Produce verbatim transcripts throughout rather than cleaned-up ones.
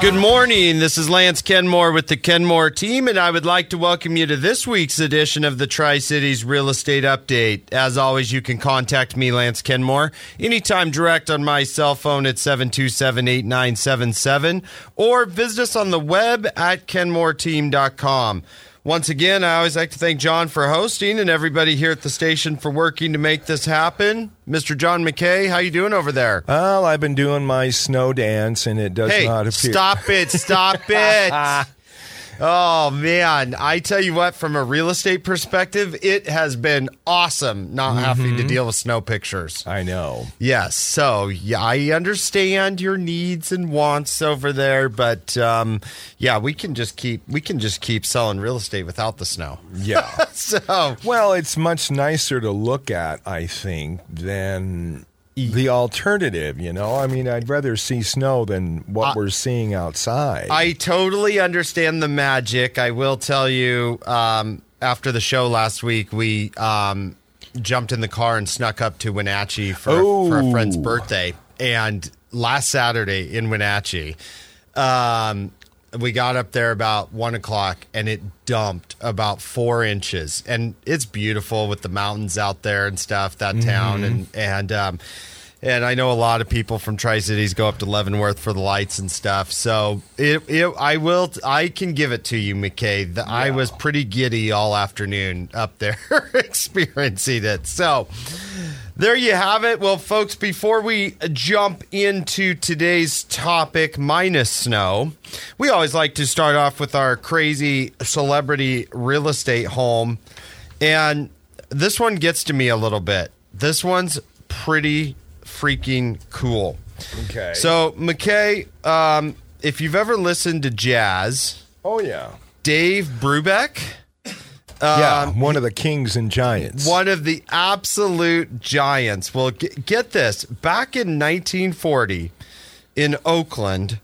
Good morning. This is Lance Kenmore with the Kenmore team, and I would like to welcome you to this week's edition of the Tri-Cities Real Estate Update. As always, you can contact me, Lance Kenmore, anytime direct on my cell phone at seven two seven, eight nine seven seven, or visit us on the web at kenmore team dot com. Once again, I always like to thank John for hosting and everybody here at the station for working to make this happen. Mister John McKay, how you doing over there? Well, I've been doing my snow dance, and it does hey, not appear. Stop it, stop it. Oh, man. I tell you what, from a real estate perspective, it has been awesome not mm-hmm. having to deal with snow pictures. I know. Yes. So, yeah, I understand your needs and wants over there, but um, yeah, we can just keep we can just keep selling real estate without the snow. Yeah. so, well, it's much nicer to look at, I think, than the alternative, you know? I mean, I'd rather see snow than what uh, we're seeing outside. I totally understand the magic. I will tell you, um, after the show last week, we um, jumped in the car and snuck up to Wenatchee for, oh. for a friend's birthday. And last Saturday in Wenatchee, um, we got up there about one o'clock, and it dumped about four inches. And it's beautiful with the mountains out there and stuff, that mm-hmm. town. And and um, and I know a lot of people from Tri-Cities go up to Leavenworth for the lights and stuff. So it, it I will I can give it to you, McKay. The, yeah. I was pretty giddy all afternoon up there experiencing it. So there you have it. Well, folks, before we jump into today's topic, minus snow, we always like to start off with our crazy celebrity real estate home. And this one gets to me a little bit. This one's pretty freaking cool. Okay. So, McKay, um, if you've ever listened to jazz. Oh, yeah. Dave Brubeck. Yeah, um, one of the kings and giants. One of the absolute giants. Well, get, get this. Back in nineteen forty in Oakland,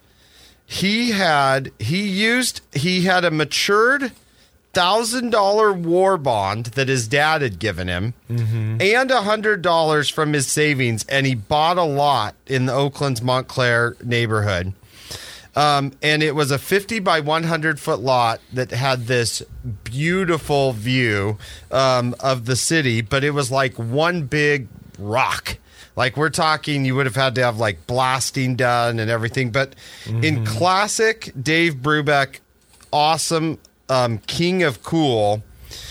he had he used he had a matured one thousand dollars war bond that his dad had given him mm-hmm. and one hundred dollars from his savings, and he bought a lot in the Oakland's Montclair neighborhood. Um, and it was a fifty by one hundred foot lot that had this beautiful view um, of the city, but it was like one big rock. Like, we're talking, you would have had to have like blasting done and everything. But mm-hmm. in classic Dave Brubeck, awesome um, king of cool,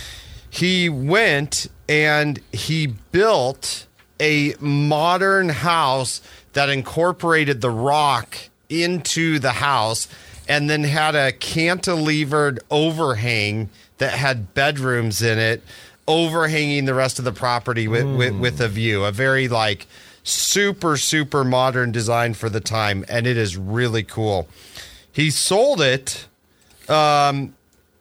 he went and he built a modern house that incorporated the rock into the house, and then had a cantilevered overhang that had bedrooms in it, overhanging the rest of the property with, mm. with, with a view. A very like super, super modern design for the time, and it is really cool. He sold it um,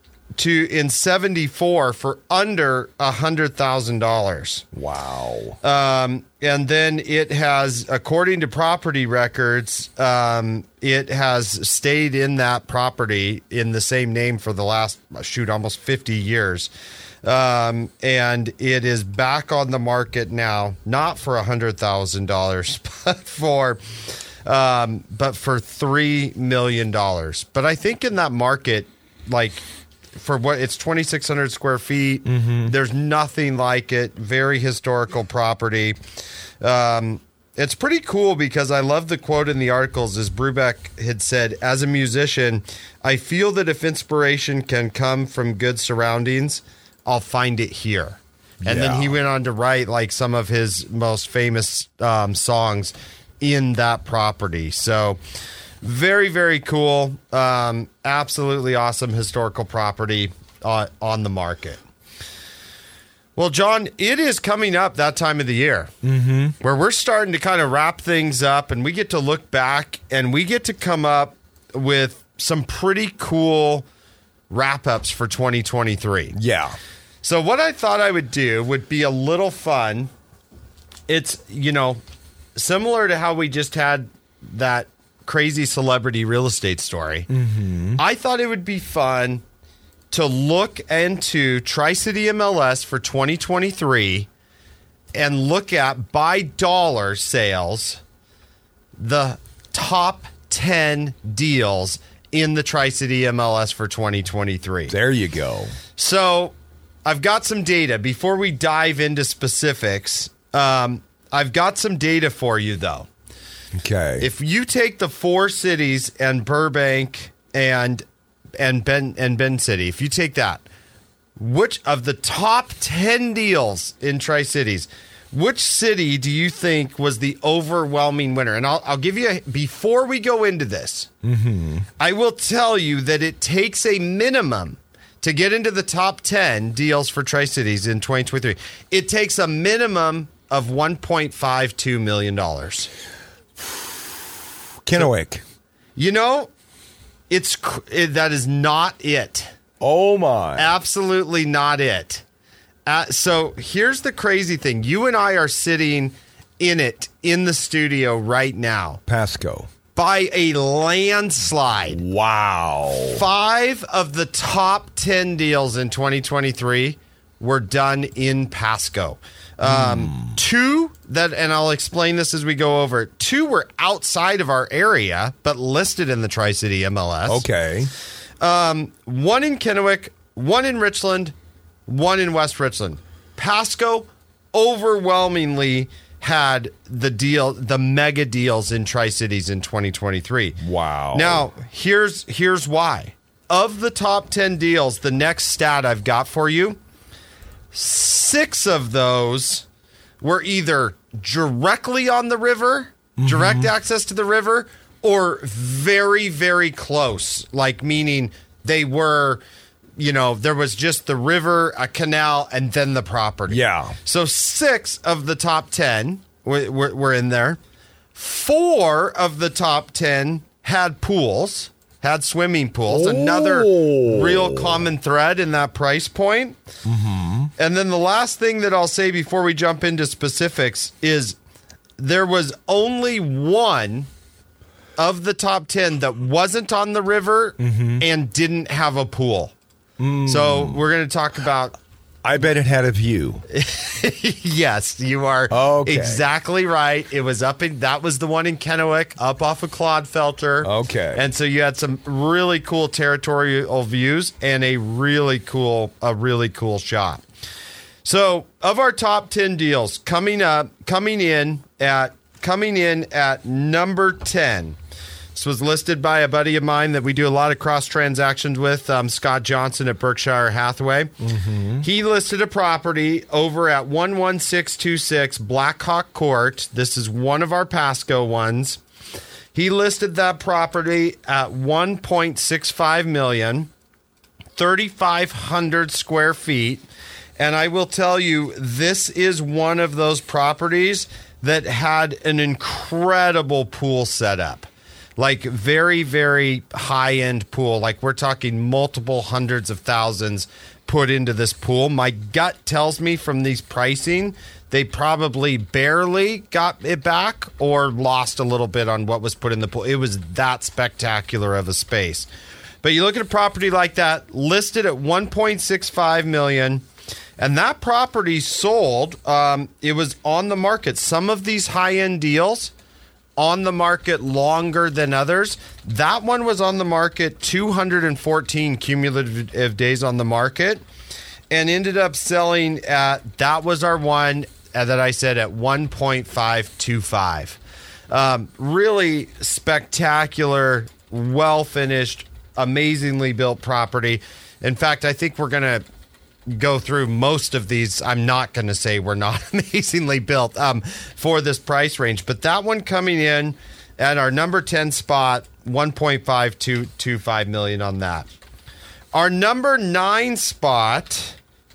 to in seventy-four for under a hundred thousand dollars. Wow. Um, and then it has, according to property records, um, it has stayed in that property in the same name for the last, shoot, almost fifty years. Um, and it is back on the market now, not for a hundred thousand dollars, but for, um, but for three million dollars. But I think in that market, like, for what it's twenty-six hundred square feet. Mm-hmm. There's nothing like it. Very historical property. Um, it's pretty cool because I love the quote in the articles as Brubeck had said, as a musician, I feel that if inspiration can come from good surroundings, I'll find it here. And yeah. then he went on to write like some of his most famous um, songs in that property. So very, very cool. Um, absolutely awesome historical property uh, on the market. Well, John, it is coming up that time of the year mm-hmm. where we're starting to kind of wrap things up, and we get to look back and we get to come up with some pretty cool wrap-ups for twenty twenty-three. Yeah. So what I thought I would do would be a little fun. It's, you know, similar to how we just had that crazy celebrity real estate story. Mm-hmm. I thought it would be fun to look into Tri-City M L S for twenty twenty-three and look at by dollar sales the top ten deals in the Tri-City M L S for twenty twenty-three. There you go. So I've got some data. Before we dive into specifics, um, I've got some data for you, though. Okay. If you take the four cities and Burbank and and Ben and Ben City, if you take that, which of the top ten deals in Tri-Cities, which city do you think was the overwhelming winner? And I'll, I'll give you, a, before we go into this, mm-hmm. I will tell you that it takes a minimum to get into the top ten deals for Tri-Cities in twenty twenty-three. It takes a minimum of one point five two million dollars. Kennewick. So, you know, it's it, that is not it. Oh, my. Absolutely not it. Uh, so here's the crazy thing. You and I are sitting in it in the studio right now. Pasco. By a landslide. Wow. Five of the top ten deals in twenty twenty-three were done in Pasco. Um, mm. Two that, and I'll explain this as we go over it. Two were outside of our area, but listed in the Tri-City M L S. Okay. Um, one in Kennewick, one in Richland, one in West Richland. Pasco overwhelmingly had the deal, the mega deals in Tri-Cities in twenty twenty-three. Wow. Now, here's here's why. Of the top ten deals, the next stat I've got for you, six of those were either directly on the river, mm-hmm. direct access to the river, or very, very close, like meaning they were, you know, there was just the river, a canal, and then the property. Yeah. So six of the top ten were, were, were in there. Four of the top ten had pools, had swimming pools. Oh. Another real common thread in that price point. Mm-hmm. And then the last thing that I'll say before we jump into specifics is there was only one of the top ten that wasn't on the river mm-hmm. and didn't have a pool. Mm. So we're going to talk about... I bet it had a view. Yes, you are okay. exactly right. It was up in... That was the one in Kennewick, up off of Clodfelter. Okay. And so you had some really cool territorial views and a really cool, a really cool shot. So of our top ten deals, coming up, coming in at, coming in at number ten... This was listed by a buddy of mine that we do a lot of cross transactions with, um, Scott Johnson at Berkshire Hathaway. Mm-hmm. He listed a property over at one one six two six Blackhawk Court. This is one of our Pasco ones. He listed that property at one point six five million dollars, thirty-five hundred square feet. And I will tell you, this is one of those properties that had an incredible pool setup. Like very, very high-end pool. Like we're talking multiple hundreds of thousands put into this pool. My gut tells me from these pricing, they probably barely got it back or lost a little bit on what was put in the pool. It was that spectacular of a space. But you look at a property like that, listed at one point six five million dollars, and that property sold. Um, it was on the market. Some of these high-end deals on the market longer than others. That one was on the market two hundred fourteen cumulative days on the market and ended up selling at, that was our one that I said at one point five two five. Um, really spectacular, well-finished, amazingly built property. In fact, I think we're going to go through most of these. I'm not going to say we're not amazingly built um, for this price range, but that one coming in at our number ten spot, one point five two two five million on that. Our number nine spot,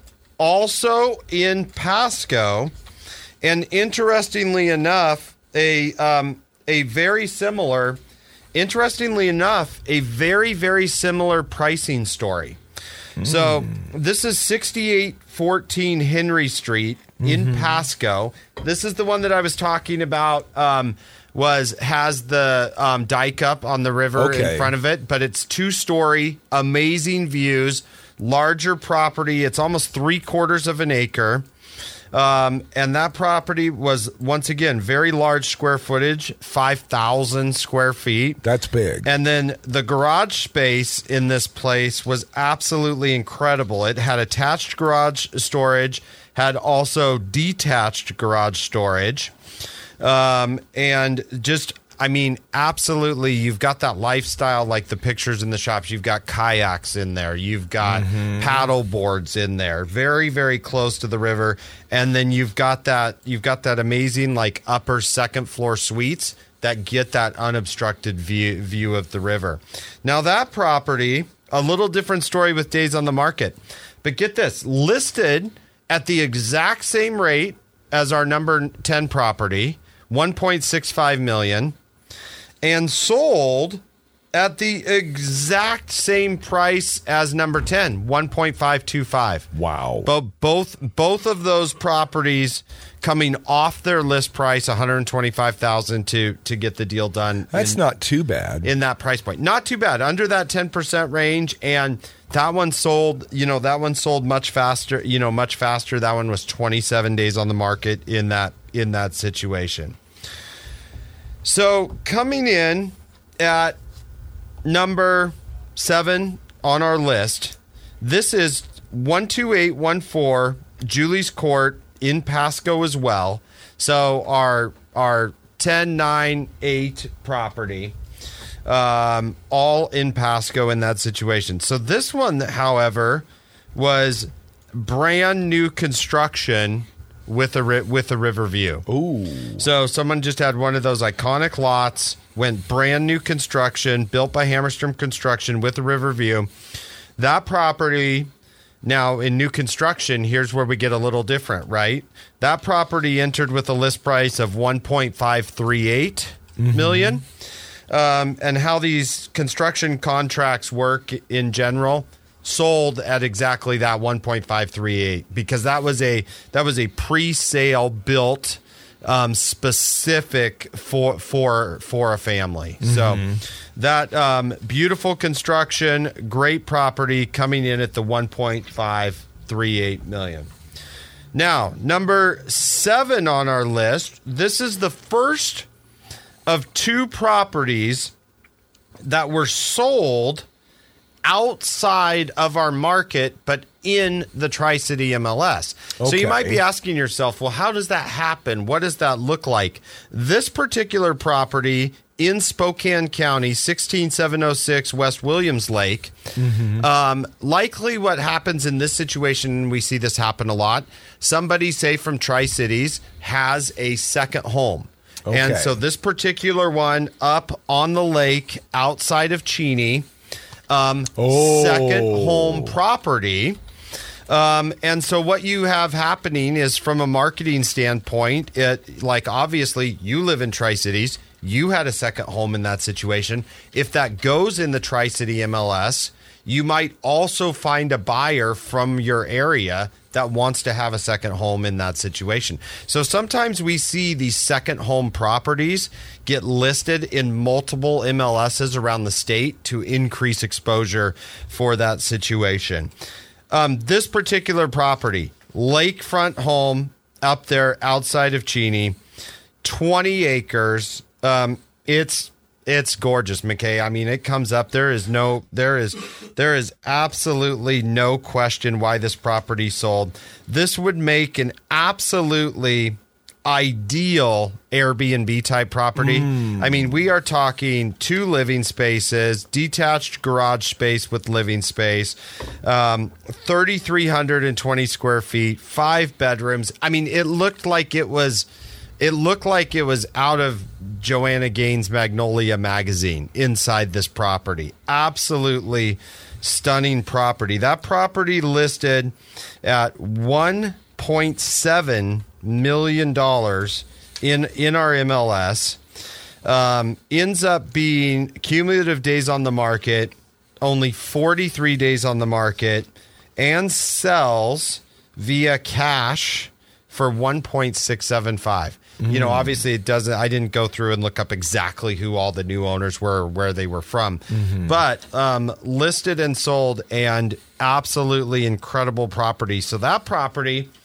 also in Pasco, and interestingly enough, a um, a very similar, interestingly enough, a very very similar pricing story. So this is sixty-eight fourteen Henry Street in mm-hmm. Pasco. This is the one that I was talking about. Um, was has the um, dike up on the river okay. in front of it, but it's two story, amazing views, larger property. It's almost three quarters of an acre. Um, and that property was, once again, very large square footage, five thousand square feet. That's big. And then the garage space in this place was absolutely incredible. It had attached garage storage, had also detached garage storage. Um, and just, I mean, absolutely, you've got that lifestyle, like the pictures in the shops. You've got kayaks in there. You've got mm-hmm. paddle boards in there. Very, very close to the river. And then you've got that, you've got that amazing, like, upper second floor suites that get that unobstructed view, view of the river. Now, that property, a little different story with days on the market. But get this, listed at the exact same rate as our number ten property, one point six five million dollars, and sold at the exact same price as number ten, one point five two five. Wow. But both both of those properties coming off their list price, one hundred twenty-five thousand dollars to to get the deal done. That's in, not too bad. In that price point. Not too bad. Under that ten percent range, and that one sold, you know, that one sold much faster, you know, much faster. That one was twenty-seven days on the market in that in that situation. So coming in at number seven on our list, this is one two eight one four Julie's Court in Pasco as well. So our our ten nine eight property, um, all in Pasco in that situation. So this one, however, was brand new construction with a ri- with a river view. Ooh. So someone just had one of those iconic lots, went brand new construction, built by Hammerstrom Construction with a river view. That property, now in new construction, here's where we get a little different, right? That property entered with a list price of one point five three eight mm-hmm. million. Um, and how these construction contracts work in general, sold at exactly that one point five three eight, because that was a that was a pre-sale built um, specific for for for a family. Mm-hmm. So that um, beautiful construction, great property coming in at the one point five three eight million. Now, number seven on our list. This is the first of two properties that were sold outside of our market, but in the Tri-City M L S. Okay. So you might be asking yourself, well, how does that happen? What does that look like? This particular property in Spokane County, sixteen seven oh six West Williams Lake, mm-hmm. um, likely what happens in this situation, we see this happen a lot, somebody, say from Tri-Cities, has a second home. Okay. And so this particular one up on the lake outside of Cheney, Um, oh. second home property. Um, and so what you have happening is, from a marketing standpoint, it, like, obviously you live in Tri-Cities, you had a second home in that situation. If that goes in the Tri-City M L S, you might also find a buyer from your area that wants to have a second home in that situation. So sometimes we see these second home properties get listed in multiple M L Ss around the state to increase exposure for that situation. Um, this particular property, lakefront home up there outside of Cheney, twenty acres. Um, it's It's gorgeous, McKay. I mean, it comes up. There is no, there is, there is absolutely no question why this property sold. This would make an absolutely ideal Airbnb type property. Mm. I mean, we are talking two living spaces, detached garage space with living space, um, three thousand three hundred twenty square feet, five bedrooms. I mean, it looked like it was, it looked like it was out of Joanna Gaines' Magnolia magazine inside this property. Absolutely stunning property. That property listed at one point seven million dollars in, in our M L S. Um, ends up being cumulative days on the market, only forty-three days on the market, and sells via cash for one point six seven five. You know, obviously it doesn't, I didn't go through and look up exactly who all the new owners were, or where they were from, mm-hmm. but um, listed and sold, and absolutely incredible property. So that property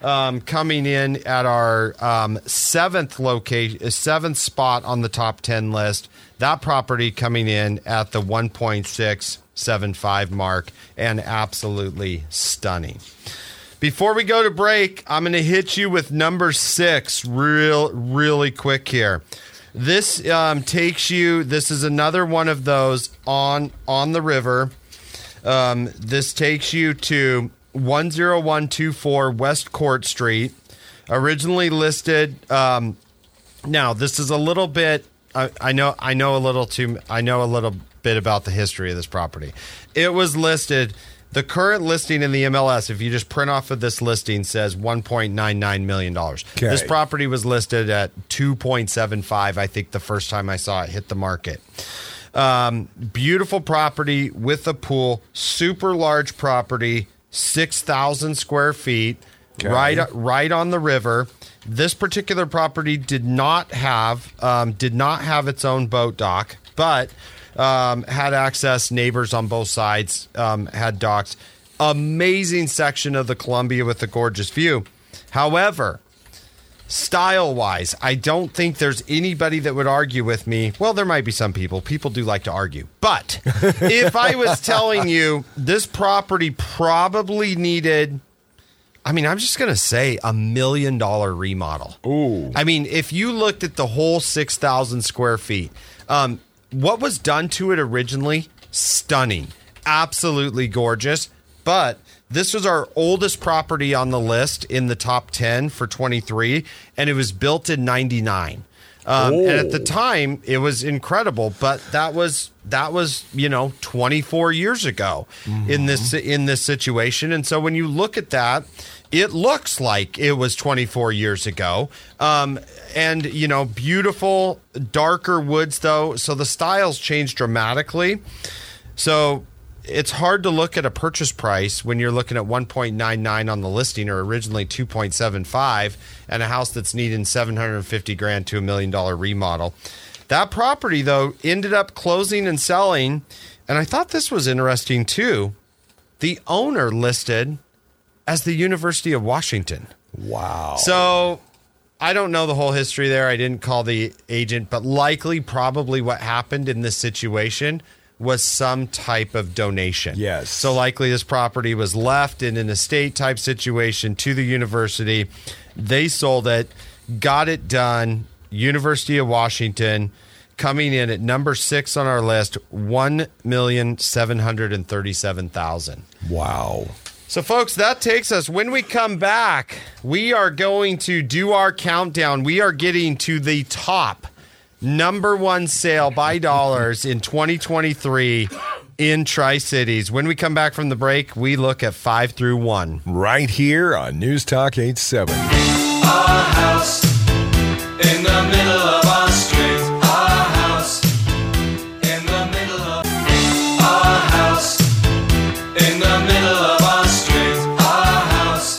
um, coming in at our um, seventh location, seventh spot on the top ten list. That property coming in at the one point six seven five mark, and absolutely stunning. Before we go to break, I'm going to hit you with number six real, really quick here. This um, takes you, this is another one of those on on the river. Um, this takes you to one oh one two four West Court Street, originally listed. Um, now, this is a little bit, I, I know I know a little too, I know a little bit about the history of this property. It was listed, the current listing in the M L S, if you just print off of this listing, says one point nine nine million dollars. Okay. This property was listed at two point seven five, I think, the first time I saw it hit the market. Um, beautiful property with a pool, super large property, six thousand square feet, okay. right, right on the river. This particular property did not have, um, did not have its own boat dock, but Um, had access, neighbors on both sides, um, had docks. Amazing section of the Columbia with a gorgeous view. However, style-wise, I don't think there's anybody that would argue with me. Well, there might be some people. People do like to argue. But if I was telling you this property probably needed, I mean, I'm just going to say a million dollar remodel. Ooh. I mean, if you looked at the whole six thousand square feet, um, what was done to it originally, stunning, absolutely gorgeous. But this was our oldest property on the list in the top ten for twenty-three, and it was built in ninety-nine. Um, and at the time, it was incredible. But that was that was you know twenty-four years ago mm-hmm. in this in this situation. And so when you look at that, it looks like it was twenty-four years ago. Um, and, you know, beautiful, darker woods, though. So the styles changed dramatically. So it's hard to look at a purchase price when you're looking at one point nine nine on the listing, or originally two point seven five, and a house that's needing seven hundred fifty grand to a million dollar remodel. That property, though, ended up closing and selling. And I thought this was interesting, too. The owner listed as the University of Washington. Wow. So I don't know the whole history there. I didn't call the agent, but likely probably what happened in this situation was some type of donation. Yes. So likely this property was left in an estate type situation to the university. They sold it, got it done. University of Washington coming in at number six on our list, one million seven hundred thirty-seven thousand dollars. Wow. So, folks, that takes us. When we come back, we are going to do our countdown. We are getting to the top number one sale by dollars in twenty twenty-three in Tri-Cities. When we come back from the break, we look at five through one. Right here on News Talk eighty-seven. Our house in the middle of our street. Our house in the middle of our house in the middle of our street. Our house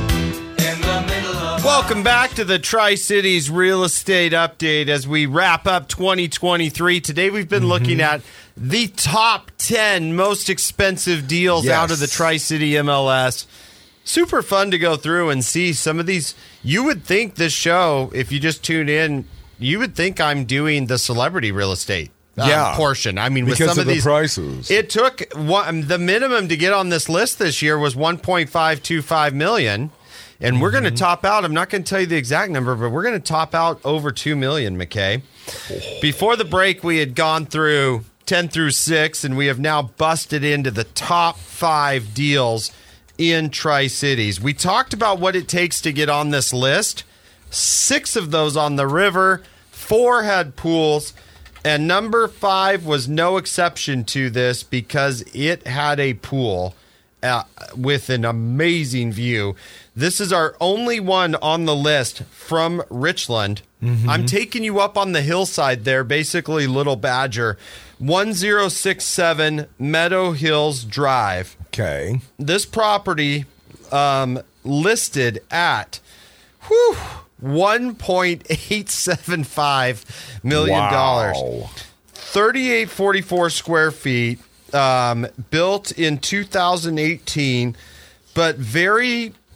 in the middle of. Welcome back to the Tri-Cities Real Estate Update as we wrap up twenty twenty-three. Today we've been mm-hmm. looking at the top ten most expensive deals yes. out of the Tri-City M L S. Super fun to go through and see some of these. You would think this show, if you just tune in, you would think I'm doing the celebrity real estate um, yeah. portion. I mean, because with some of, of the these prices. It took one, the minimum to get on this list this year was one point five two five million. And mm-hmm. we're going to top out. I'm not going to tell you the exact number, but we're going to top out over two million, McKay. Oh. Before the break, we had gone through ten through six, and we have now busted into the top five deals in Tri-Cities. We talked about what it takes to get on this list. Six of those on the river, four had pools, and number five was no exception to this because it had a pool uh, with an amazing view. This is our only one on the list from Richland. Mm-hmm. I'm taking you up on the hillside there, basically Little Badger. one oh six seven Meadow Hills Drive. Okay. This property um, listed at whew, one point eight seven five million dollars. Wow. thirty-eight forty-four square feet, um, built in two thousand eighteen, but very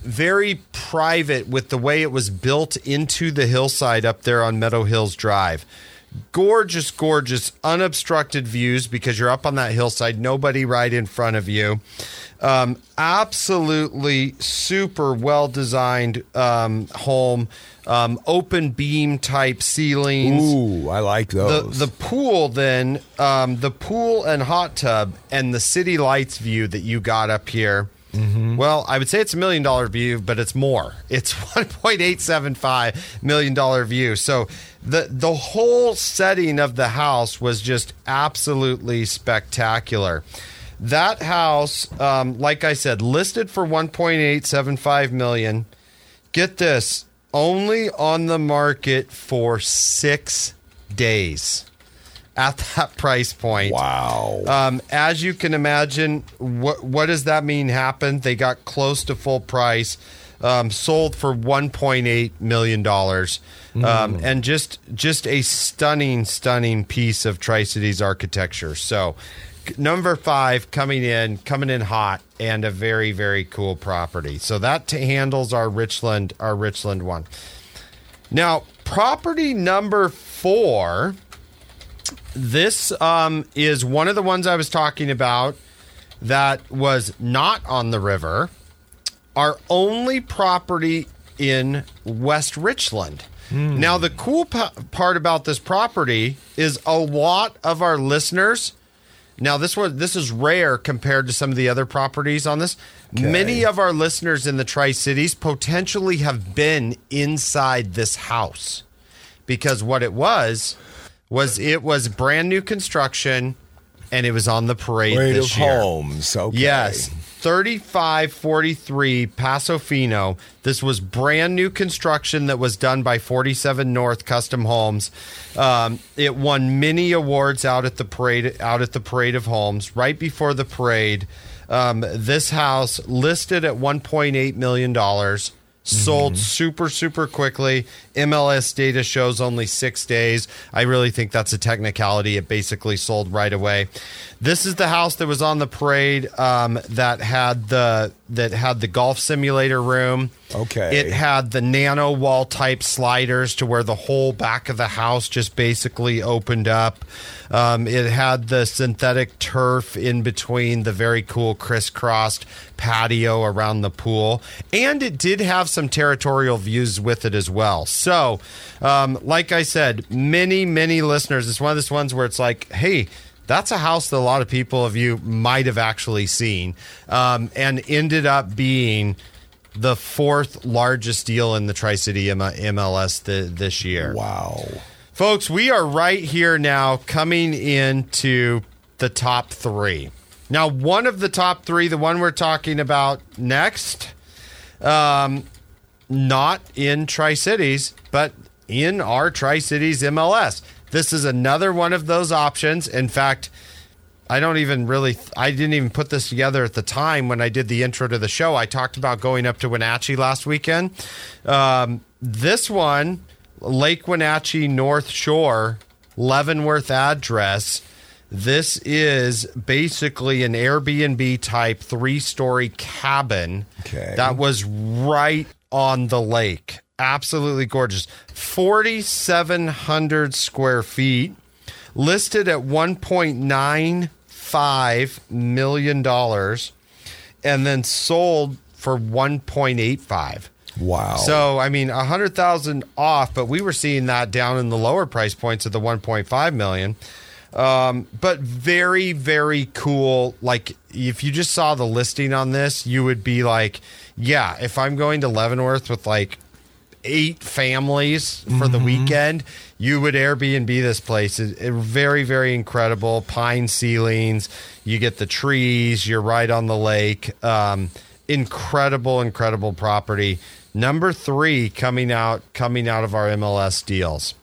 very private with the way it was built into the hillside up there on Meadow Hills Drive. Gorgeous, gorgeous, unobstructed views because you're up on that hillside, nobody right in front of you. Um, absolutely super well-designed um, home, um, open beam type ceilings. Ooh, I like The, those. the pool then, um, the pool and hot tub and the city lights view that you got up here. Mm-hmm. Well, I would say it's a million dollar view, but it's more. It's one point eight seven five million dollar view. So the the whole setting of the house was just absolutely spectacular. That house, um, like I said, listed for one point eight seven five million. Get this, only on the market for six days. At that price point. Wow. Um, as you can imagine, what what does that mean happened? They got close to full price, um, sold for one point eight million dollars. Mm. Um, and just just a stunning, stunning piece of Tri-Cities architecture. So number five coming in, coming in hot, and a very, very cool property. So that t- handles our Richland, our Richland one. Now, property number four. This um, is one of the ones I was talking about that was not on the river. Our only property in West Richland. Mm. Now, the cool p- part about this property is a lot of our listeners. Now, this one, this is rare compared to some of the other properties on this. Okay. Many of our listeners in the Tri-Cities potentially have been inside this house because what it was... was it was brand new construction, and it was on the parade Parade this of year. Homes, okay. Yes, thirty-five forty-three Paso Fino. This was brand new construction that was done by forty-seven North Custom Homes. Um, it won many awards out at the parade, out at the Parade of Homes. Right before the parade, um, this house listed at one point eight million dollars. Sold mm-hmm. super, super quickly. M L S data shows only six days. I really think that's a technicality. It basically sold right away. This is the house that was on the parade um, that had the that had the golf simulator room. Okay. It had the nano wall type sliders to where the whole back of the house just basically opened up. Um, it had the synthetic turf in between the very cool crisscrossed patio around the pool. And it did have some territorial views with it as well. So, um, like I said, many, many listeners, it's one of those ones where it's like, hey, that's a house that a lot of people of you might have actually seen, um, and ended up being the fourth largest deal in the Tri-City M L S th- this year. Wow. Folks, we are right here now coming into the top three. Now, one of the top three, the one we're talking about next, um, not in Tri-Cities, but in our Tri-Cities M L S. This is another one of those options. In fact, I don't even really, I didn't even put this together at the time when I did the intro to the show. I talked about going up to Wenatchee last weekend. Um, this one, Lake Wenatchee North Shore, Leavenworth address. This is basically an Airbnb type three-story cabin okay. that was right on the lake. Absolutely gorgeous. forty-seven hundred square feet, listed at one point nine five million dollars, and then sold for one point eight five. Wow. So, I mean, one hundred thousand off, but we were seeing that down in the lower price points of the one point five million. Um, but very, very cool. Like, if you just saw the listing on this, you would be like, yeah, if I'm going to Leavenworth with like eight families for mm-hmm. the weekend, you would Airbnb this place. It, it, very, very incredible. Pine ceilings. You get the trees. You're right on the lake. Um, incredible, incredible property. Number three coming out, coming out of our M L S deals.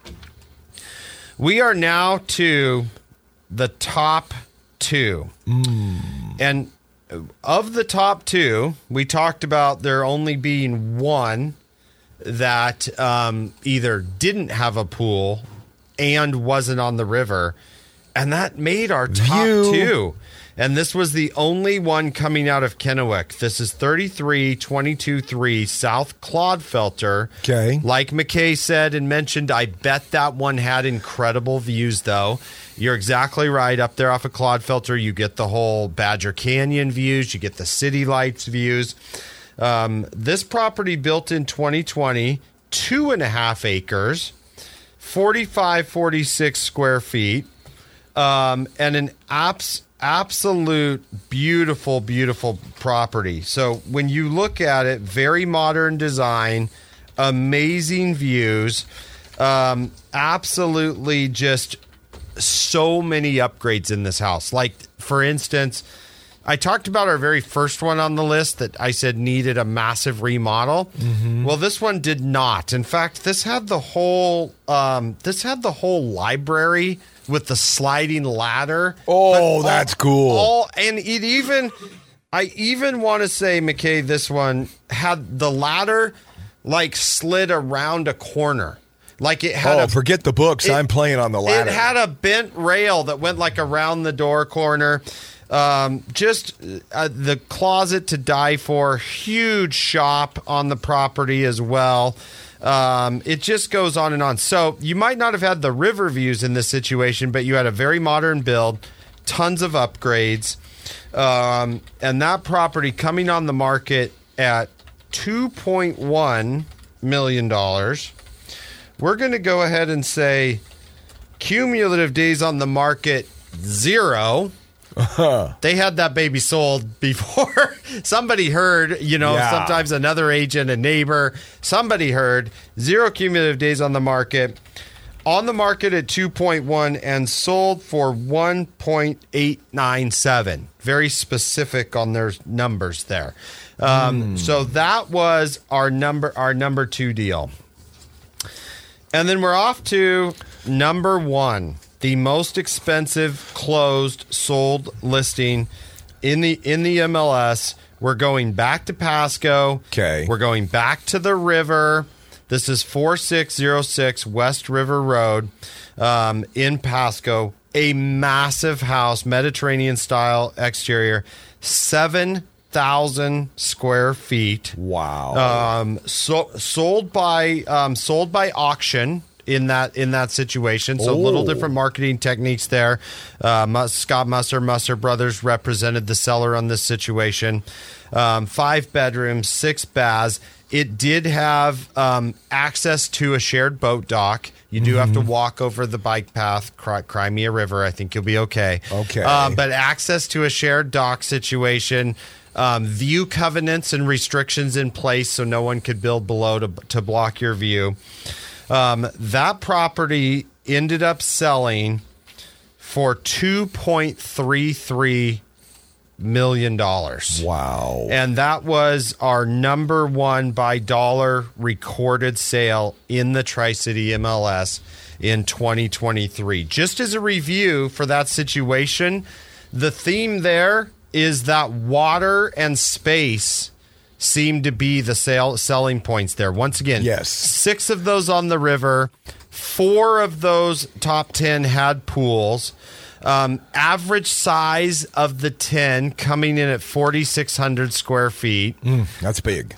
We are now to the top two. Mm. And of the top two, we talked about there only being one that um, either didn't have a pool and wasn't on the river. And that made our top View. two. And this was the only one coming out of Kennewick. This is thirty-three twenty-two three South Clodfelter. Okay. Like McKay said and mentioned, I bet that one had incredible views, though. You're exactly right. Up there off of Clodfelter, you get the whole Badger Canyon views. You get the city lights views. Um, this property built in twenty twenty, two and a half acres, forty-five, forty-six square feet, um, and an abs- absolute beautiful, beautiful property. So when you look at it, very modern design, amazing views, um, absolutely just so many upgrades in this house. Like, for instance, I talked about our very first one on the list that I said needed a massive remodel. Mm-hmm. Well, this one did not. In fact, this had the whole um, this had the whole library with the sliding ladder. Oh, But that's all- cool. All, and it even, I even want to say, McKay, this one had the ladder like slid around a corner. Like it had Oh, a forget the books. it- I'm playing on the ladder. It had a bent rail that went like around the door corner. Um, just uh, the closet to die for. Huge shop on the property as well. Um, it just goes on and on. So you might not have had the river views in this situation, but you had a very modern build, tons of upgrades, um, and that property coming on the market at two point one million dollars. We're going to go ahead and say cumulative days on the market, zero. Uh-huh. They had that baby sold before somebody heard, you know, Yeah. sometimes another agent, a neighbor, somebody heard. Zero cumulative days on the market. On the market at two point one and sold for one point eight nine seven. Very specific on their numbers there. Um, So that was our number, our number two deal. And then we're off to number one, the most expensive closed sold listing in the in the M L S. We're going back to Pasco. Okay. We're going back to the river. This is four six zero six West River Road um, in Pasco. A massive house, Mediterranean style exterior, seven thousand square feet. Wow. Um, so, sold by um, sold by auction in that in that situation. So Oh. little different marketing techniques there. Uh, Mus- Scott Musser, Musser Brothers represented the seller on this situation. Um, five bedrooms, six baths. It did have um, access to a shared boat dock. You do have to walk over the bike path, Cry- Crimea River. I think you'll be okay. Okay. Um, but access to a shared dock situation. Um, view covenants and restrictions in place so no one could build below to, to block your view. Um, that property ended up selling for two point three three million dollars. Wow. And that was our number one by dollar recorded sale in the Tri-City M L S in twenty twenty-three. Just as a review for that situation, the theme there is that water and space seem to be the sale, selling points there. Once again, Yes. six of those on the river, four of those top ten had pools. Um, average size of the ten coming in at forty-six hundred square feet. That's big.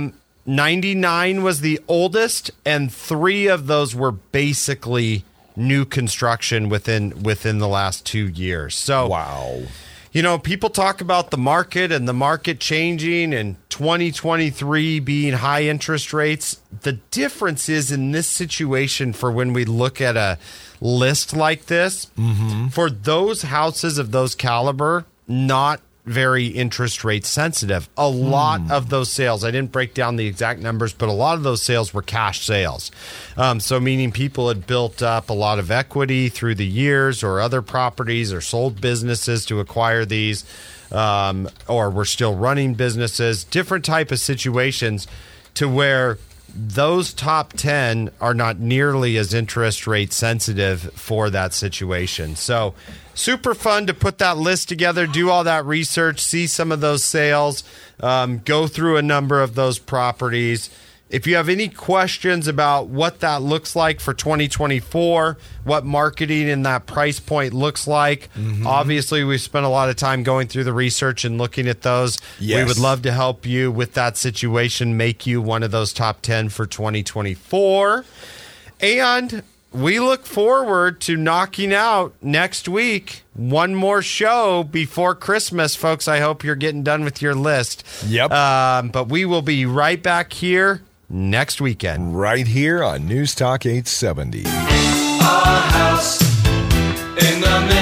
ninety-nine was the oldest, and three of those were basically new construction within within the last two years. So, wow. you know, people talk about the market and the market changing and twenty twenty-three being high interest rates. The difference is in this situation for when we look at a list like this, for those houses of those caliber, not very interest rate sensitive. A lot of those sales, I didn't break down the exact numbers, but a lot of those sales were cash sales. Um, so meaning people had built up a lot of equity through the years or other properties or sold businesses to acquire these, um, or were still running businesses, different type of situations to where those top ten are not nearly as interest rate sensitive for that situation. So super fun to put that list together, do all that research, see some of those sales, um, go through a number of those properties. If you have any questions about what that looks like for twenty twenty-four, what marketing and that price point looks like, mm-hmm. obviously we've spent a lot of time going through the research and looking at those. Yes. We would love to help you with that situation, make you one of those top ten for twenty twenty-four. And we look forward to knocking out next week one more show before Christmas, folks. I hope you're getting done with your list. Yep. Um, but we will be right back here next weekend. Right here on News Talk eight seventy. Our house in the middle